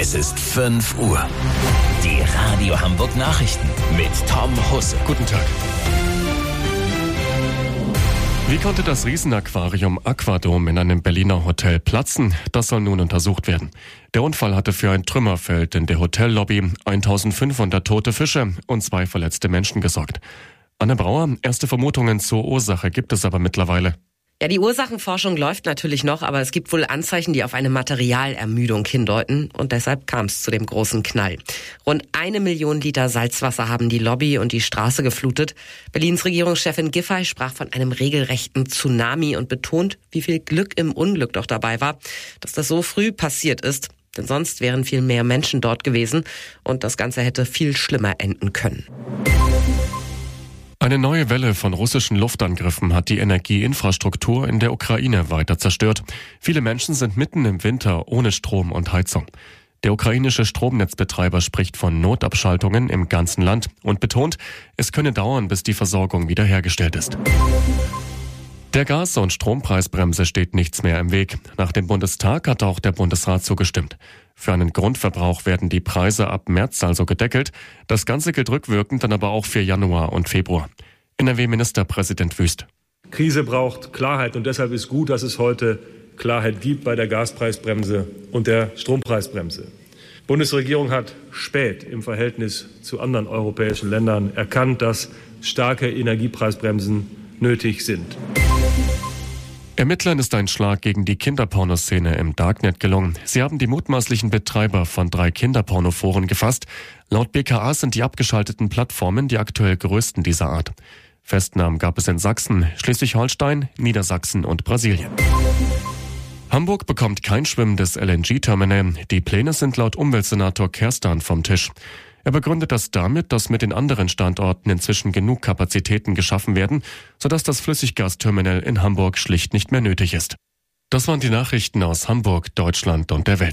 Es ist 5 Uhr. Die Radio Hamburg Nachrichten mit Tom Husse. Guten Tag. Wie konnte das Riesenaquarium Aquadom in einem Berliner Hotel platzen? Das soll nun untersucht werden. Der Unfall hatte für ein Trümmerfeld in der Hotellobby, 1500 tote Fische und 2 verletzte Menschen gesorgt. Anne Brauer, erste Vermutungen zur Ursache gibt es aber mittlerweile. Ja, die Ursachenforschung läuft natürlich noch, aber es gibt wohl Anzeichen, die auf eine Materialermüdung hindeuten. Und deshalb kam es zu dem großen Knall. Rund 1 Million Liter Salzwasser haben die Lobby und die Straße geflutet. Berlins Regierungschefin Giffey sprach von einem regelrechten Tsunami und betont, wie viel Glück im Unglück doch dabei war, dass das so früh passiert ist. Denn sonst wären viel mehr Menschen dort gewesen und das Ganze hätte viel schlimmer enden können. Eine neue Welle von russischen Luftangriffen hat die Energieinfrastruktur in der Ukraine weiter zerstört. Viele Menschen sind mitten im Winter ohne Strom und Heizung. Der ukrainische Stromnetzbetreiber spricht von Notabschaltungen im ganzen Land und betont, es könne dauern, bis die Versorgung wiederhergestellt ist. Der Gas- und Strompreisbremse steht nichts mehr im Weg. Nach dem Bundestag hat auch der Bundesrat zugestimmt. Für einen Grundverbrauch werden die Preise ab März also gedeckelt. Das Ganze gilt rückwirkend dann aber auch für Januar und Februar. NRW-Ministerpräsident Wüst. Krise braucht Klarheit und deshalb ist gut, dass es heute Klarheit gibt bei der Gaspreisbremse und der Strompreisbremse. Die Bundesregierung hat spät im Verhältnis zu anderen europäischen Ländern erkannt, dass starke Energiepreisbremsen nötig sind. Ermittlern ist ein Schlag gegen die Kinderpornoszene im Darknet gelungen. Sie haben die mutmaßlichen Betreiber von 3 Kinderpornoforen gefasst. Laut BKA sind die abgeschalteten Plattformen die aktuell größten dieser Art. Festnahmen gab es in Sachsen, Schleswig-Holstein, Niedersachsen und Brasilien. Hamburg bekommt kein schwimmendes LNG-Terminal. Die Pläne sind laut Umweltsenator Kerstan vom Tisch. Er begründet das damit, dass mit den anderen Standorten inzwischen genug Kapazitäten geschaffen werden, sodass das Flüssiggasterminal in Hamburg schlicht nicht mehr nötig ist. Das waren die Nachrichten aus Hamburg, Deutschland und der Welt.